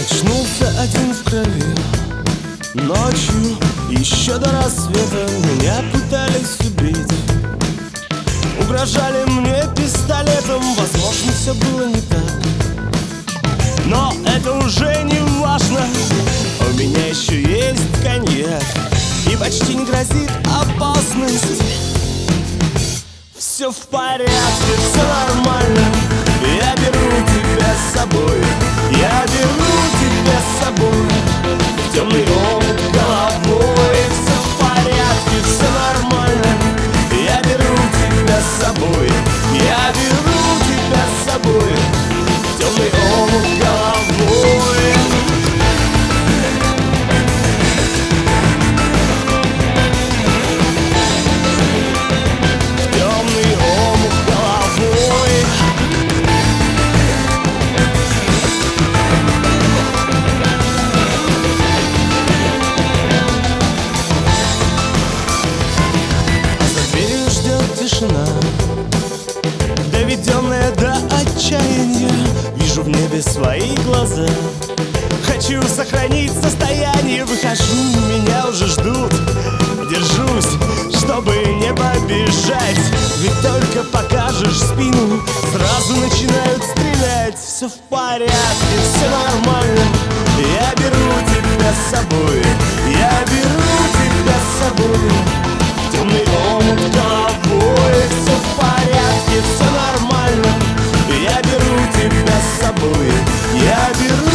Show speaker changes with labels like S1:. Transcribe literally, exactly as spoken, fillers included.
S1: Очнулся один в крови. Ночью, еще до рассвета, меня пытались убить. Угрожали мне пистолетом, возможно, все было не так. Но это уже не важно, у меня еще есть коньяк, и почти не грозит опасность. Все в порядке, все нормально, я беру тебя с собой. Я беру тебя с собой в темный омут головой. Все в порядке, все нормально, я беру тебя с собой. Я беру тебя с собой в темный омут головой. В темный омут головой. Тишина, доведенная до отчаяния. Вижу в небе свои глаза. Хочу сохранить состояние. Выхожу, меня уже ждут. Держусь, чтобы не побежать. Ведь только покажешь спину, сразу начинают стрелять. Все в порядке, все нормально, я беру тебя с собой. Я беру тебя с собой в темный омут головой. Все в порядке, все нормально, я беру тебя с собой. Я беру